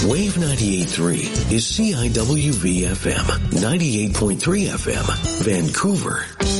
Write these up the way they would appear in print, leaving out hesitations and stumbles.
Wave 98.3 is CIWV FM, 98.3 FM, Vancouver.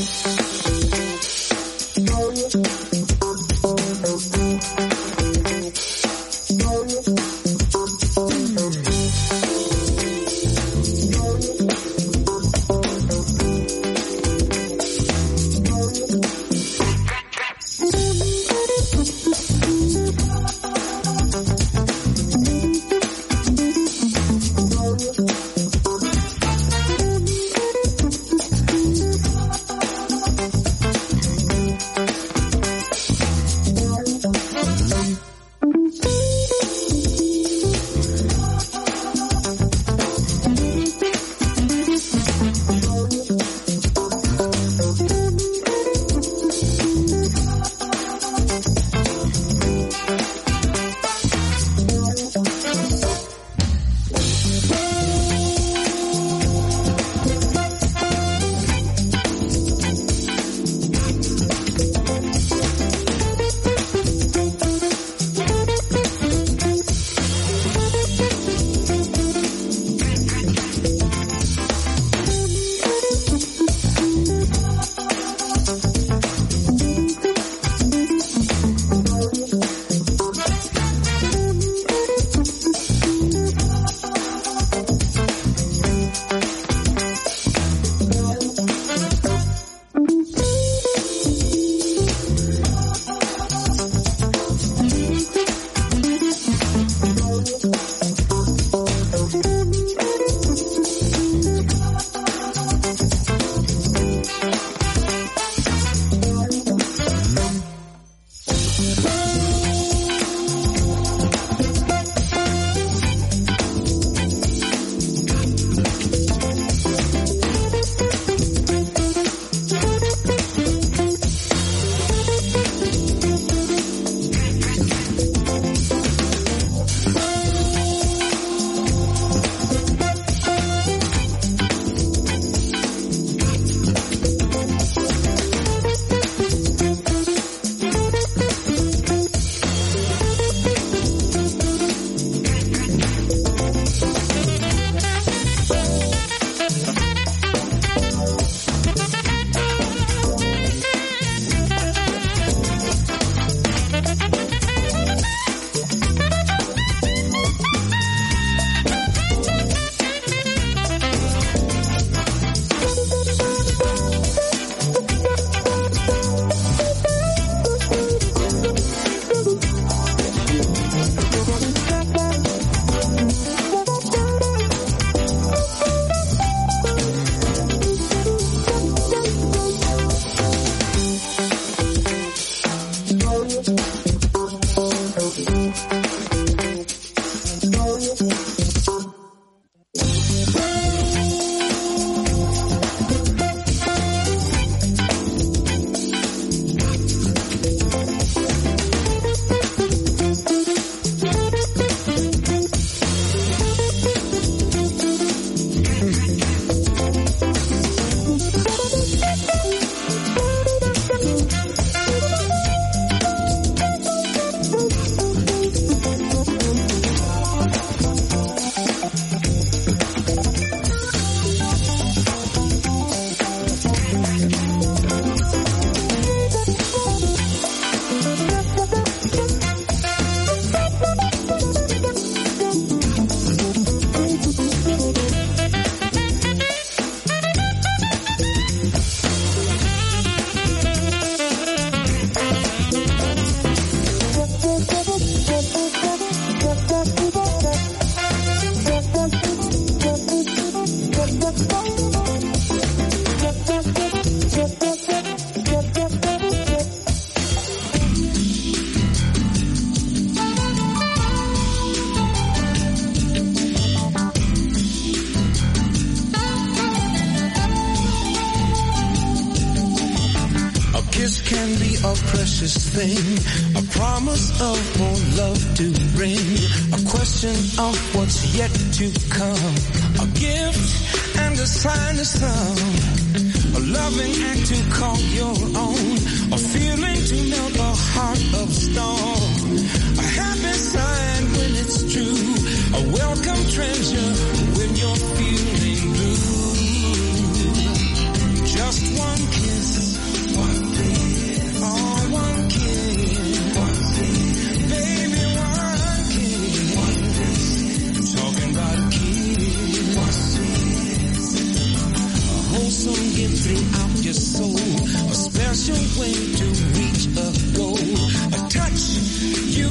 precious thing, a promise of more love to bring, a question of what's yet to come, a gift and a sign of some, a loving act to call your own, a feeling to melt a heart of stone, a happy sign when it's true, a welcome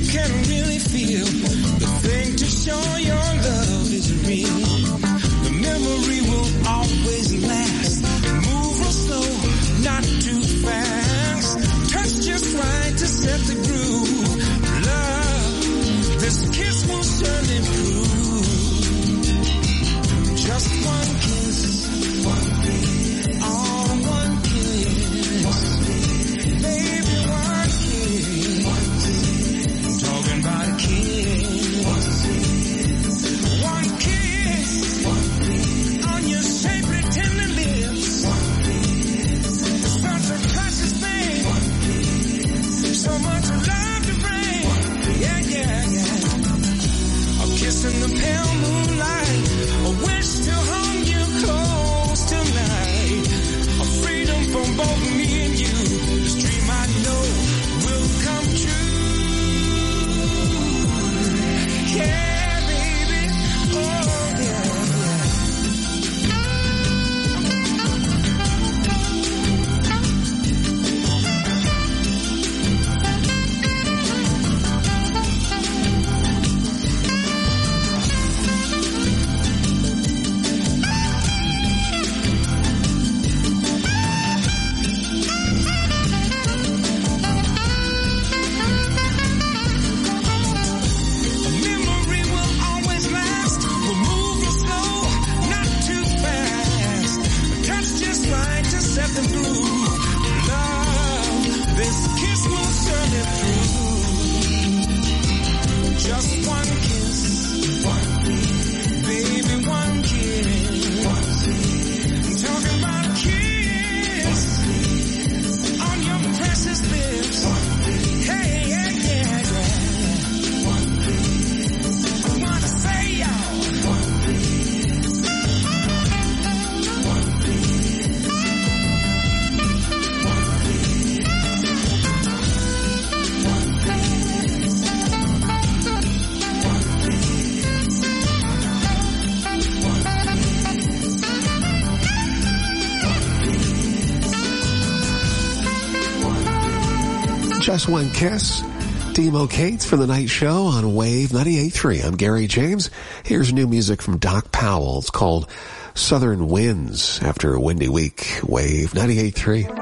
can really feel. The thing to show your love is real. The memory will always last. Move real slow, not too fast. Touch just right to set the groove. Love, this kiss will surely prove. Just one kiss, one kiss, all in one kiss, one kiss. Baby, one kiss, one kiss. I'm talking about a kiss, one kiss, one kiss, one kiss. On your shapely tender lips, one kiss. Such a precious thing, one kiss. So much love to bring, one kiss. Yeah, yeah, yeah. A kiss in the pale moonlight, a wish to hold you close tonight. A freedom from both me and you. This dream I know will come true. Yeah, baby. Oh, yeah, Just One Kiss, Demo Cates for the night show on Wave 98.3. I'm Gary James. Here's new music from Doc Powell. It's called Southern Winds after a windy week. Wave 98.3.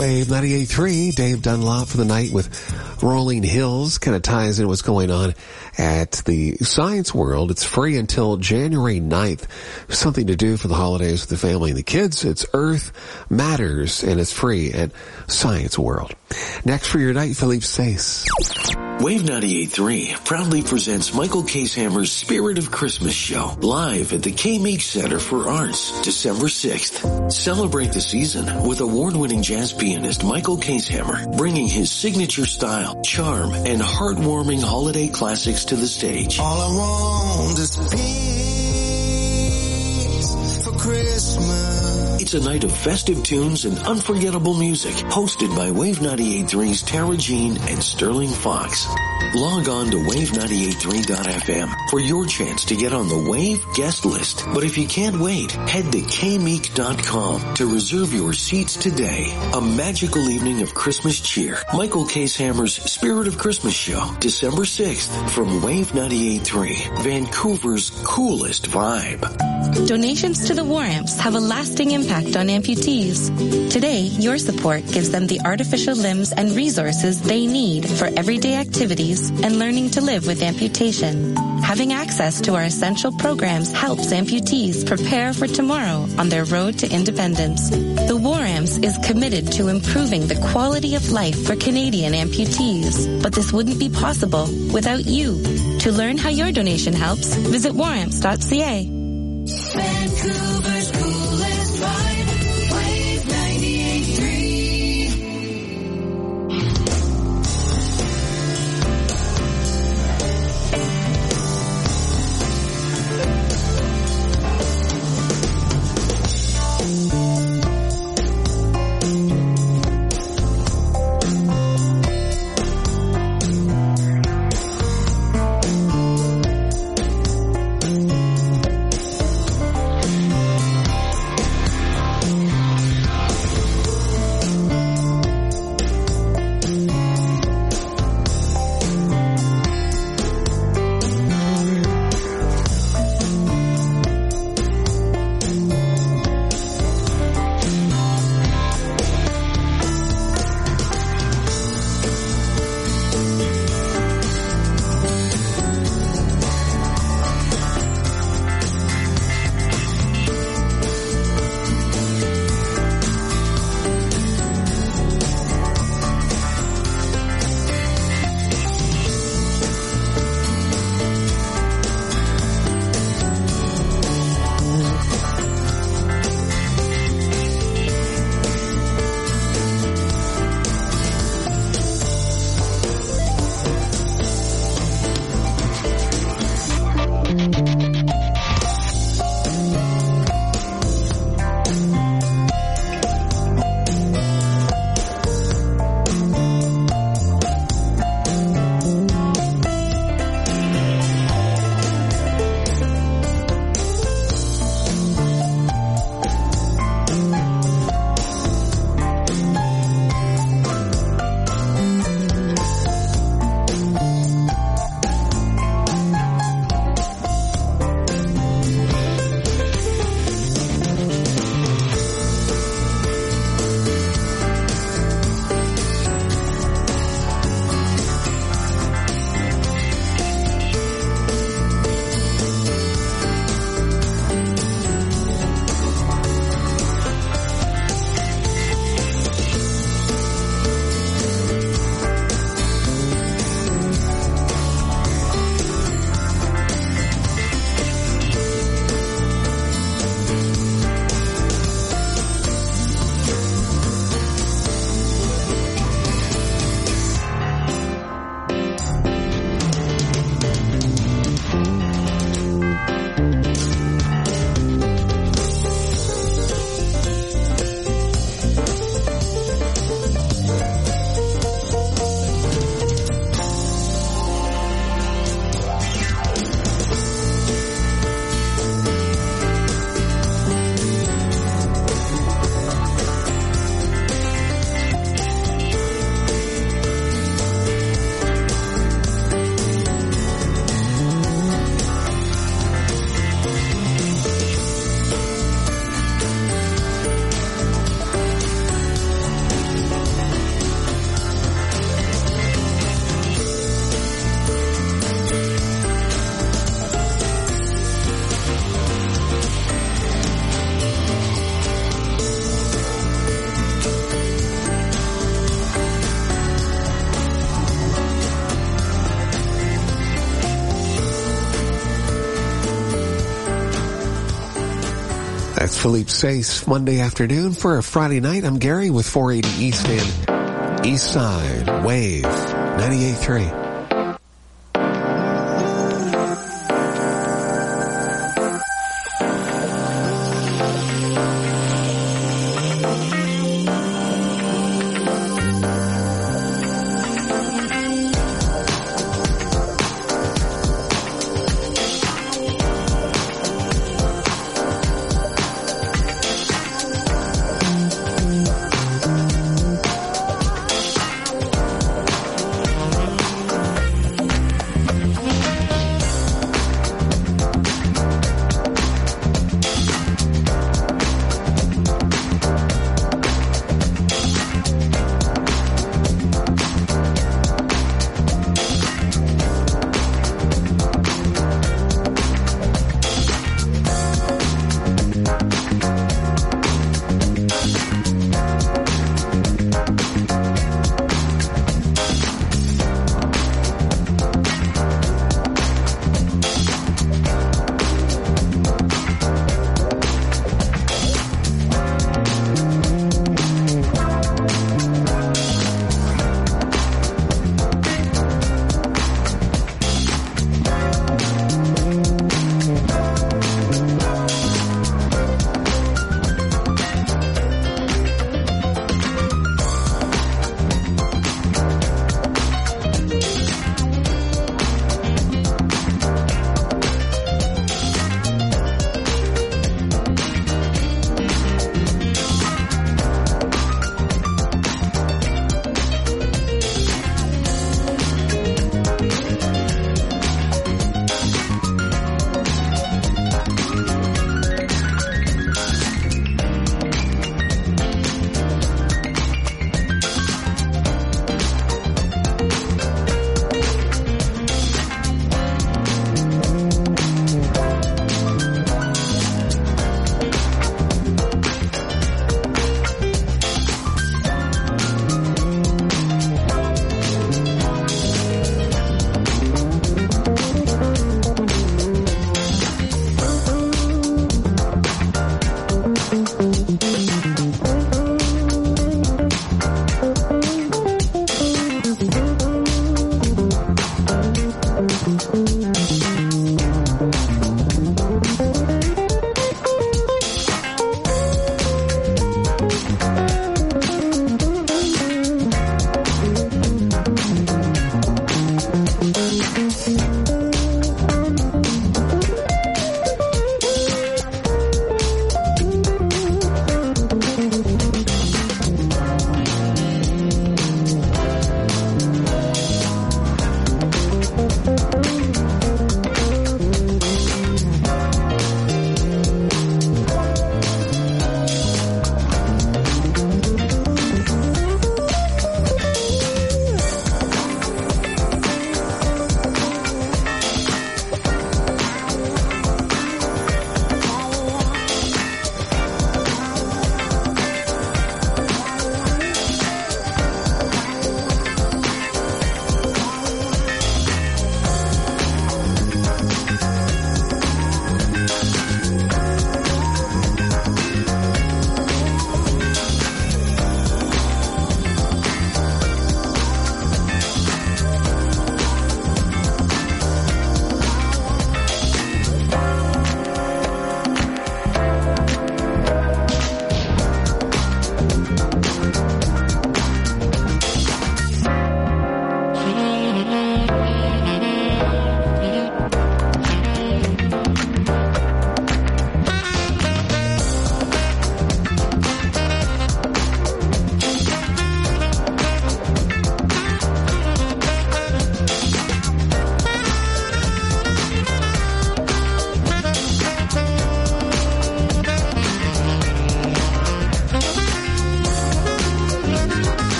Wave 98.3, Dave Dunlop for the night with Rolling Hills. Kind of ties in what's going on at the Science World. It's free until January 9th. Something to do for the holidays with the family and the kids. It's Earth Matters, and it's free at Science World. Next for your night, Philippe Sace. Wave 98.3 proudly presents Michael Casehammer's Spirit of Christmas show live at the K-Meek Center for Arts, December 6th. Celebrate the season with award-winning jazz pianist Michael Casehammer, bringing his signature style, charm, and heartwarming holiday classics to the stage. All I want is peace for Christmas. It's a night of festive tunes and unforgettable music, hosted by Wave 98.3's Tara Jean and Sterling Fox. Log on to wave983.fm for your chance to get on the Wave guest list. But if you can't wait, head to kmeek.com to reserve your seats today. A magical evening of Christmas cheer. Michael Casehammer's Spirit of Christmas show, December 6th from Wave 98.3, Vancouver's coolest vibe. Donations to the War Amps have a lasting impact on amputees. Today, your support gives them the artificial limbs and resources they need for everyday activities and learning to live with amputation. Having access to our essential programs helps amputees prepare for tomorrow on their road to independence. The War Amps is committed to improving the quality of life for Canadian amputees, but this wouldn't be possible without you. To learn how your donation helps, visit waramps.ca. Vancouver's coolest vibe, Wave 98.3. That's Philippe Sace, Monday afternoon for a Friday night. I'm Gary with 480 East and East Side, Wave 98.3.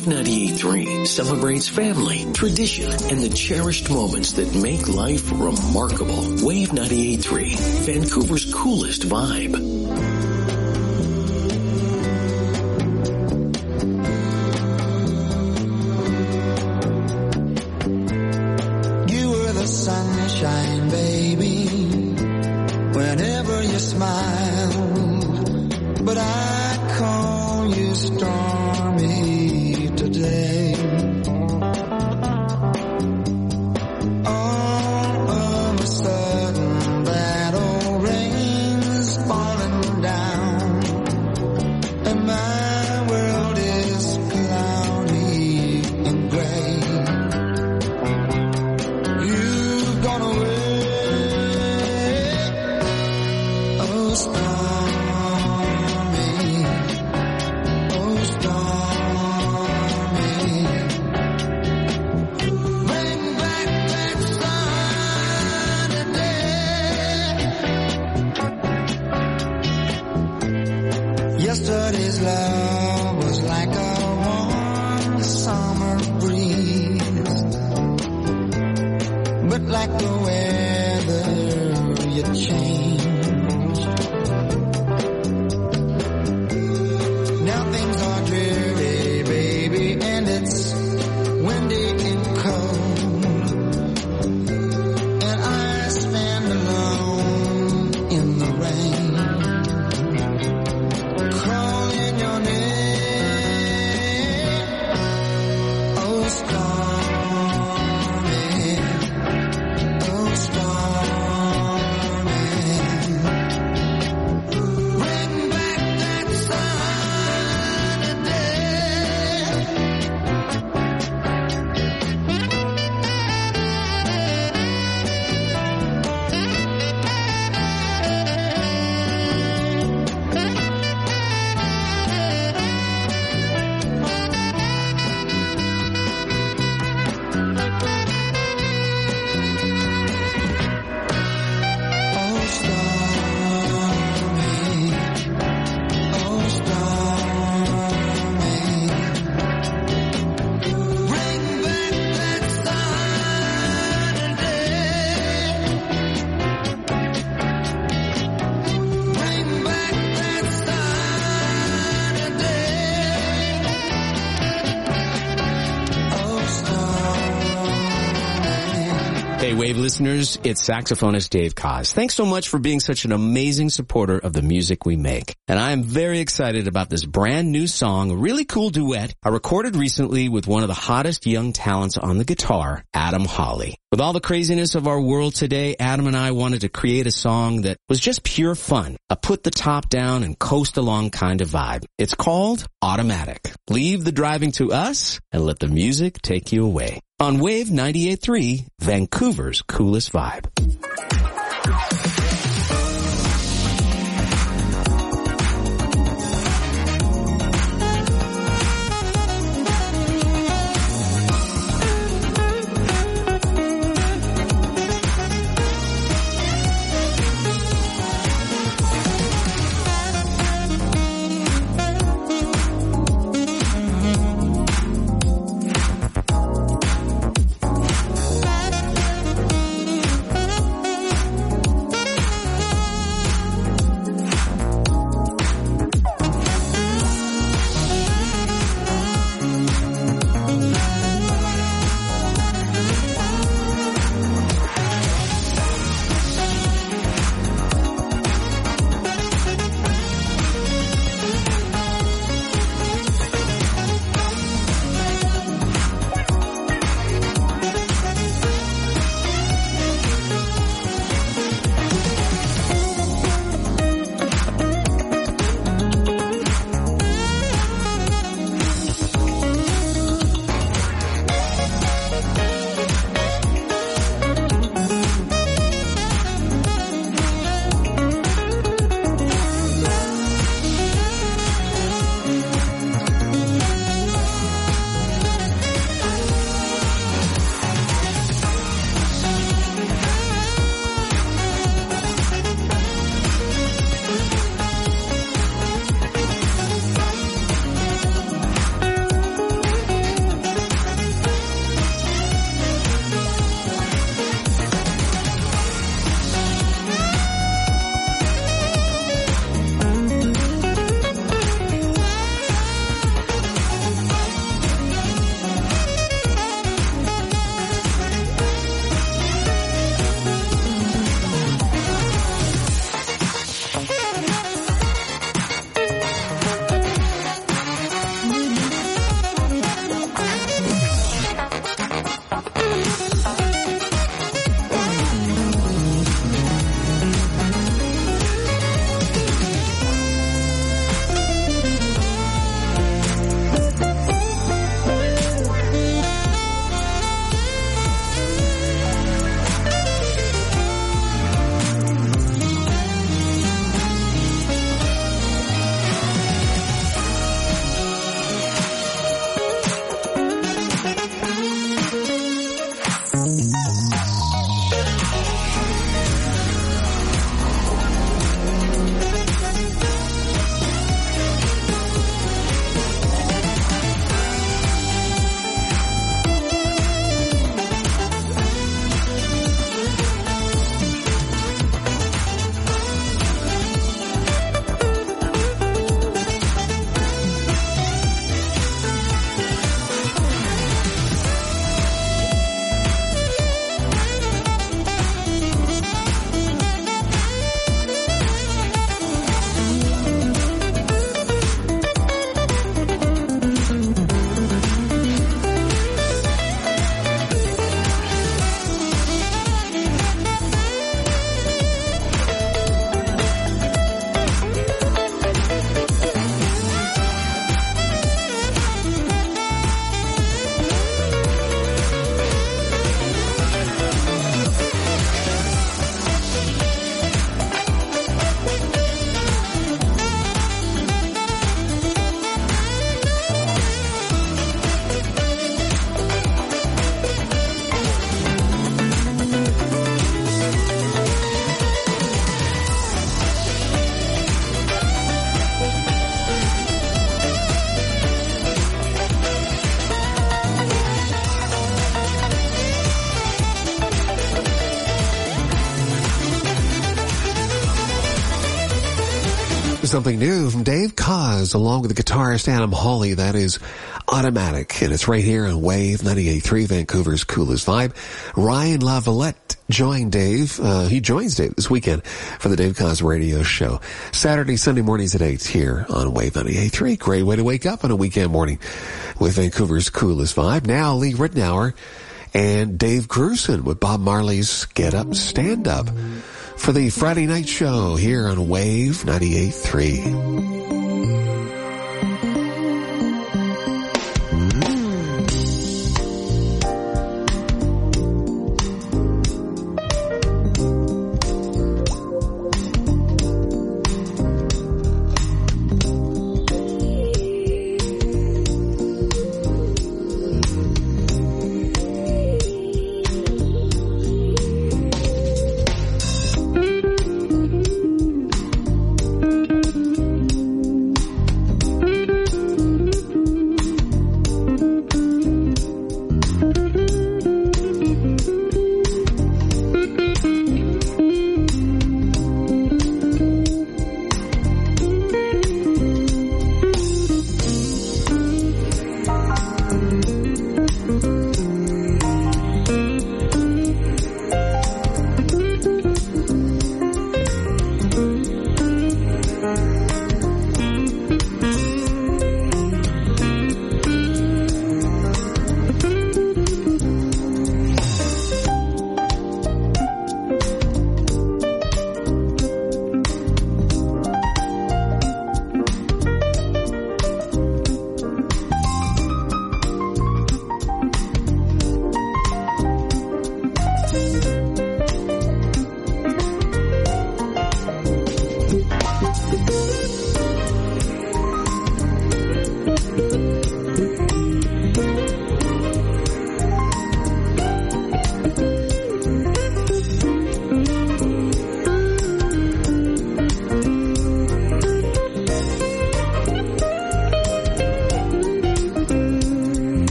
Wave 98.3 celebrates family, tradition, and the cherished moments that make life remarkable. Wave 98.3, Vancouver's coolest vibe. Sunshine, baby, whenever you smile, but I call you stormy today. All of a sudden, that old rain's falling down, and my world is cloudy and gray. Gone away, oh stormy, oh stormy. Bring back that sunny day. Yesterday's love was like a warm summer breeze, but like the weather, you changed. Now things are dreary, baby, and it's windy and cold, and I stand alone in the rain, calling your name. Oh, stormy, oh, stormy. Bring back that sunny day. Oh, stormy, oh, stormy. Bring back that sunny day. Bring back that sunny day. Oh, stormy. Hey, Wave listeners, it's saxophonist Dave Koz. Thanks so much for being such an amazing supporter of the music we make. And I am very excited about this brand new song, a really cool duet I recorded recently with one of the hottest young talents on the guitar, Adam Hawley. With all the craziness of our world today, Adam and I wanted to create a song that was just pure fun, a put the top down and coast along kind of vibe. It's called Automatic. Leave the driving to us and let the music take you away. On Wave 98.3, Vancouver's coolest vibe. something new from Dave Koz along with the guitarist Adam Hawley. That is Automatic, and it's right here on Wave 98.3, Vancouver's coolest vibe. Ryan LaVallette joined Dave. He joins Dave this weekend for the Dave Koz radio show. Saturday, Sunday mornings at 8 here on Wave 98.3. Great way to wake up on a weekend morning with Vancouver's coolest vibe. Now, Lee Ritenour and Dave Grusin with Bob Marley's Get Up, Stand Up for the Friday night show here on Wave 98.3.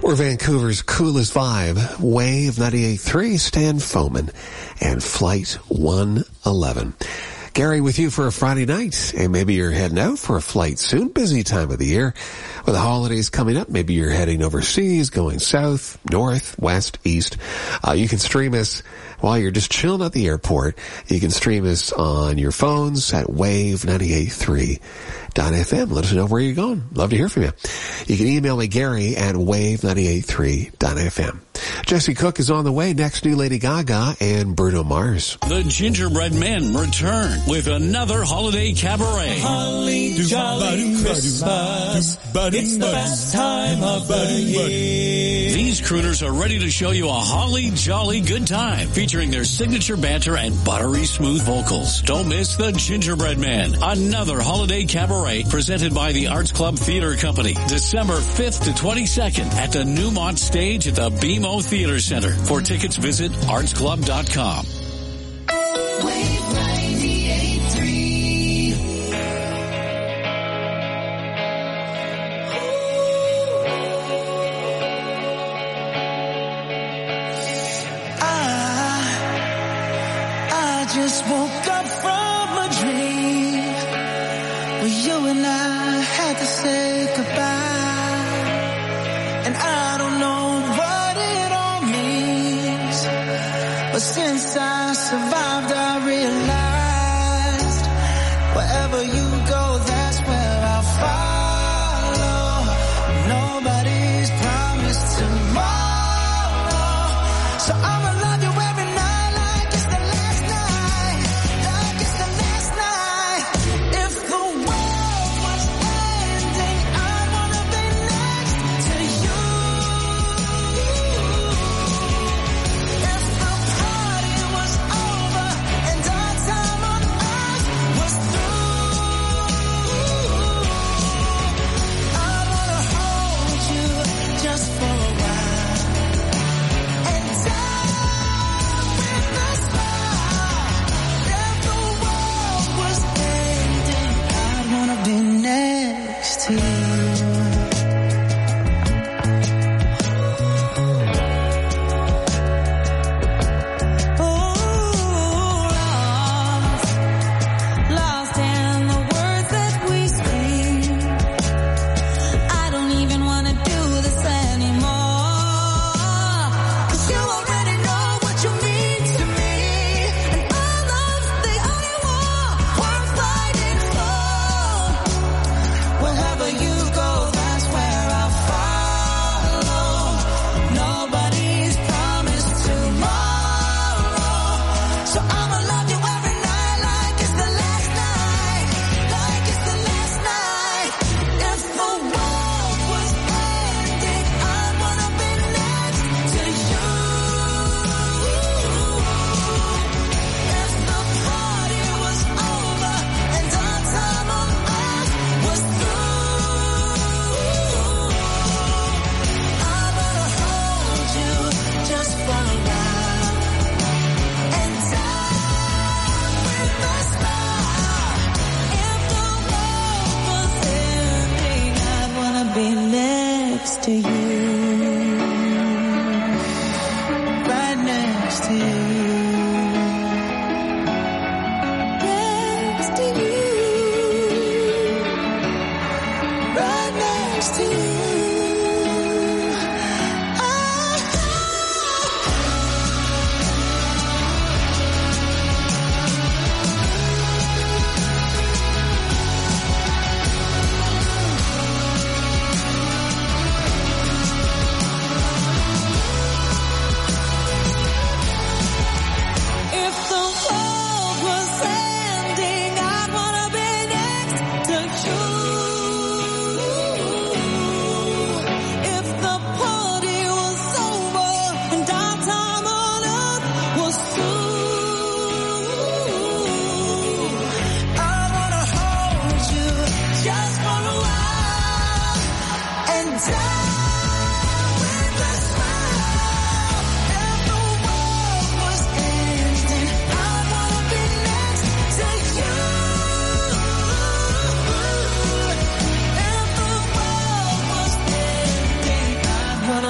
We're Vancouver's coolest vibe. Wave 98.3, Stan Foman, and Flight 111. Gary with you for a Friday night, and maybe you're heading out for a flight soon. Busy time of the year. With the holidays coming up, maybe you're heading overseas, going south, north, west, east. You can stream us while you're just chilling at the airport. You can stream us on your phones at wave983.fm. Let us know where you're going. Love to hear from you. You can email me, Gary, at wave983.fm. Jesse Cook is on the way. Next, new Lady Gaga and Bruno Mars. The Gingerbread Men return with another holiday cabaret. Holly jolly Christmas, it's the best time of the year. These crooners are ready to show you a holly jolly good time, featuring their signature banter and buttery smooth vocals. Don't miss the Gingerbread Men, another holiday cabaret presented by the Arts Club Theater Company, December 5th to 22nd at the Newmont Stage at the BMO Theater Center. For tickets, visit artsclub.com. Wave 98.3. I just woke up from a dream where you and I had to say goodbye, and I don't know what it all means, but since I survived, I realized wherever you go, that's where I'll follow. Nobody's promised tomorrow, so I'ma love you every night like it's the last night.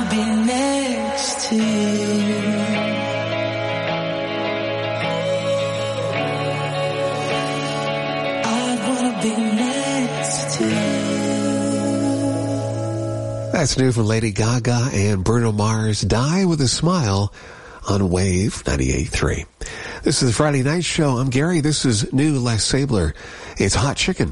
wanna be next to you. I wanna be next to you. That's new from Lady Gaga and Bruno Mars, Die With a Smile on Wave 98.3. This is the Friday Night Show. I'm Gary. This is new Les Sabler. It's Hot Chicken.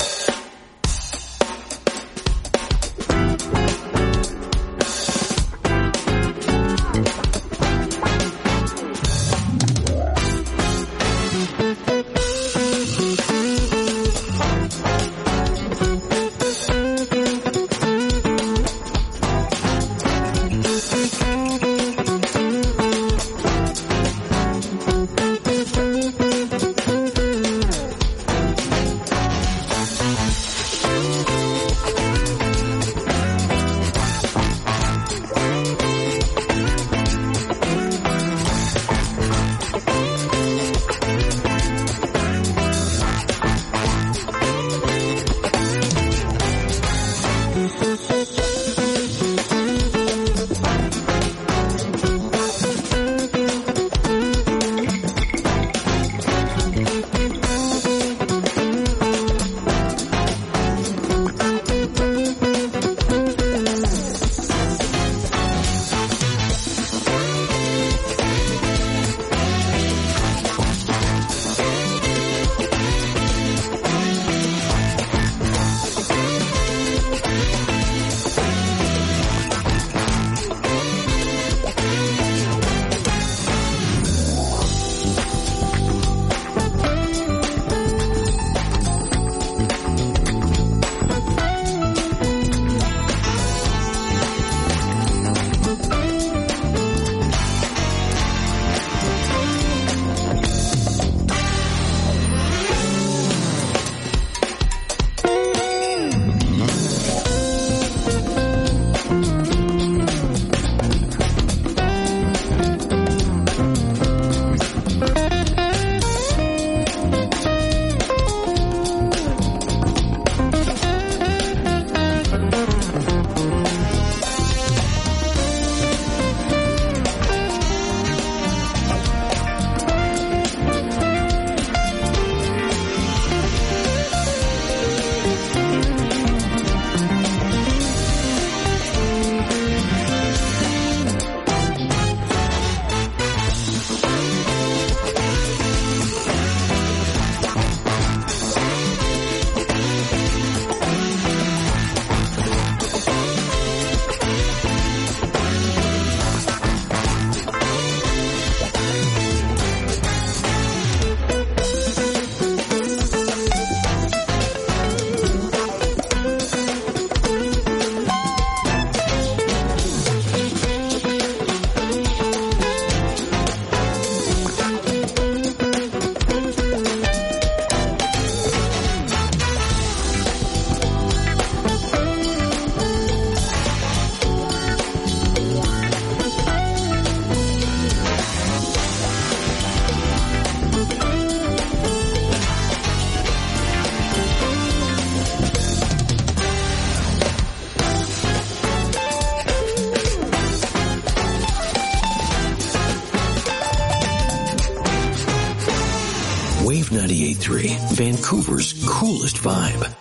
Wave 98.3, Vancouver's coolest vibe.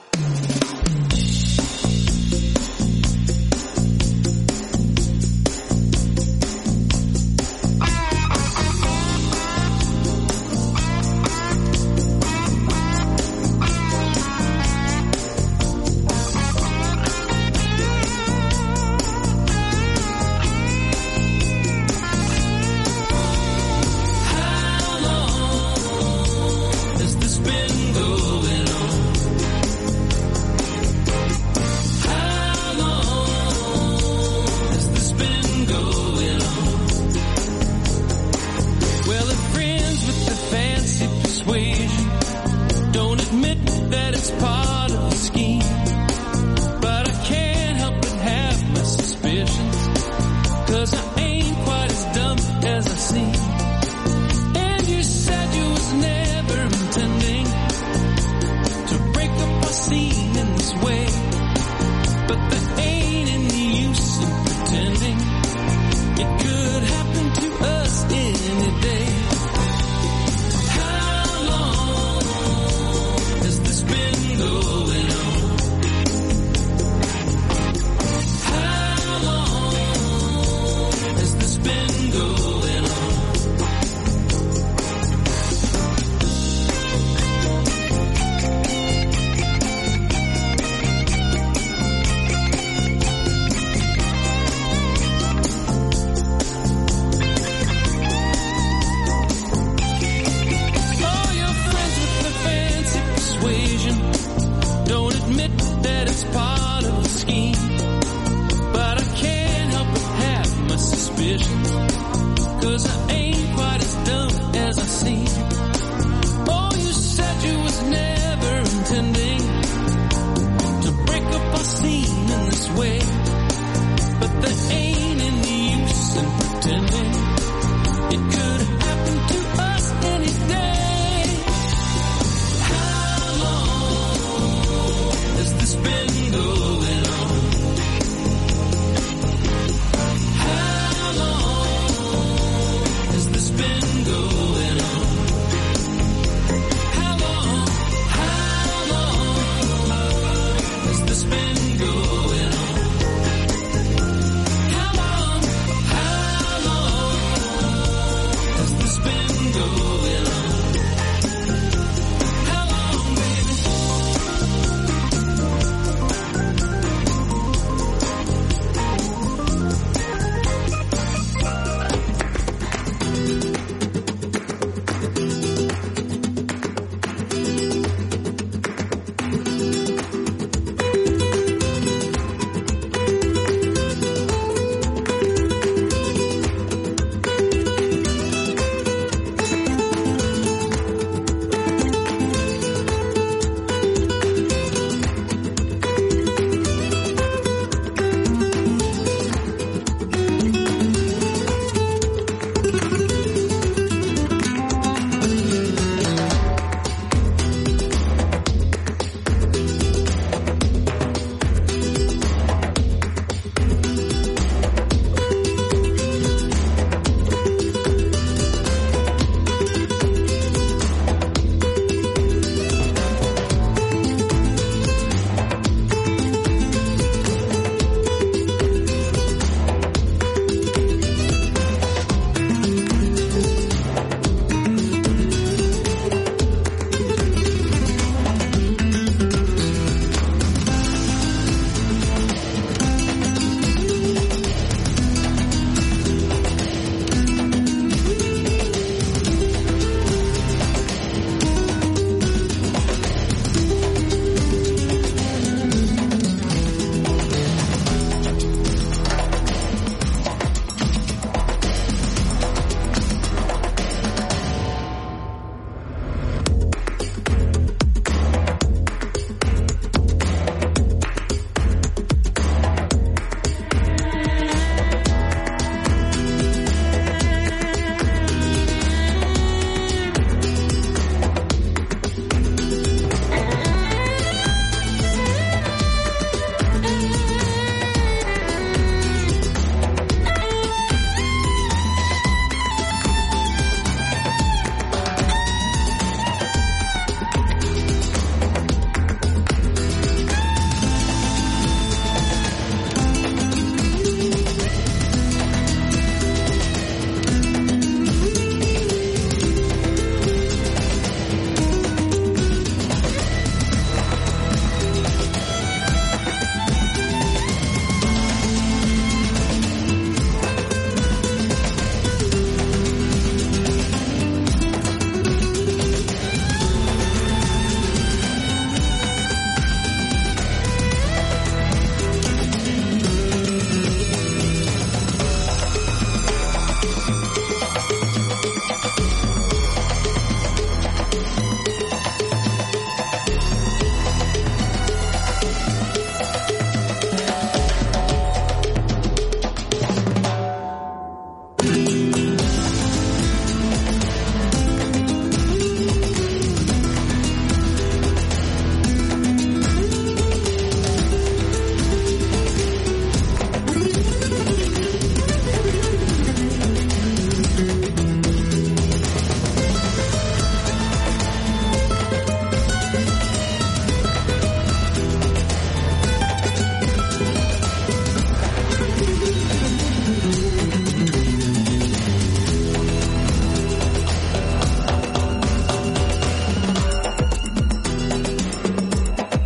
Has this been going on? 'cause I ain't quite as dumb as I seem. Oh, you said you was never intending to break up our scene in this way, but there ain't any use in pretending. It could happen to us any day. How long has this been going on? How long has this been going on? How long has this been going on? How long has this been going on? How long, baby?